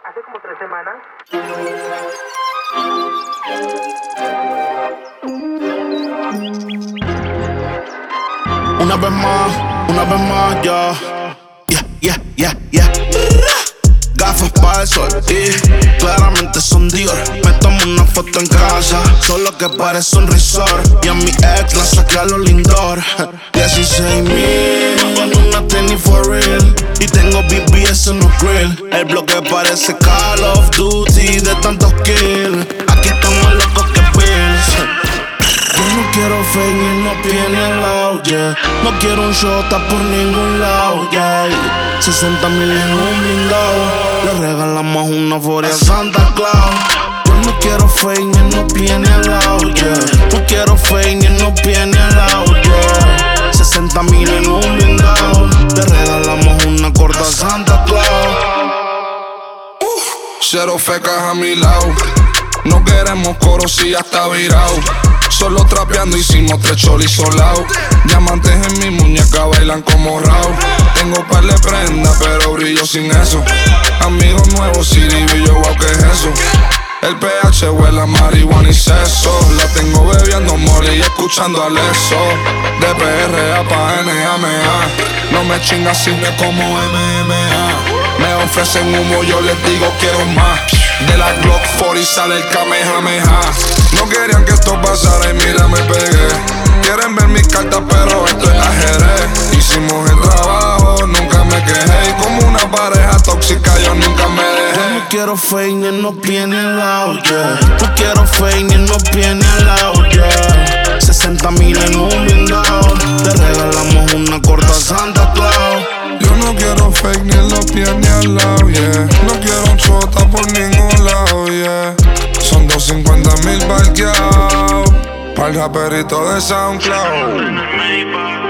hace como 3 semanas. Una vez más, ya. Yeah. Gafas para el sol y claramente son Dior. Me tomo una foto en casa, solo que parece un resort. Y a mi ex la saqué a los Lindor. 16,000 en una tenis for real. Y tengo BBS en los grill. El bloque parece Call of Duty de tantos kills. Aquí estamos locos que pills. Yo no quiero fake ni no pies ni al lado, yeah. No quiero un shota por ningún lado, yeah. 60,000 en un blindado. Le regalamos una foria a Santa Claus. Yo no quiero fake ni no pies ni al lado, yeah. No quiero fake ni no pies ni al lado, yeah. 60,000 en un blindado. Le regalamos una corta a Santa Claus. Cero fecas a mi lado. No queremos coro si ya está virado. Solo trapeando hicimos 3 cholis solados. Diamantes en mi muñeca bailan como Raúl. Tengo par de prenda pero brillo sin eso. Amigos nuevos, Siri y yo, wow, ¿qué es eso? El PH huele a marihuana y seso. La tengo bebiendo mole y escuchando a Leso. De PRA pa' NAMA. No me chingas si me como MMA. Me ofrecen humo, yo les digo quiero más. De la Glock 40 sale el Kamehameha. No querían que esto pasara y mira me pegué. Quieren ver mis cartas pero esto es ajedrez. Hicimos el trabajo, nunca me quejé. Y como una pareja tóxica yo nunca me dejé. Yo no quiero fake ni no pies ni al lado, yeah. No quiero fake ni no pies ni al lado, yeah. 60,000 en un blindado. Te regalamos una corta a Santa Claus. Yo no quiero fake ni en los pies ni al lado, yeah. No quiero un chota por ningún lado, yeah. Son 250,000 parqueados pa'l raperito de SoundCloud.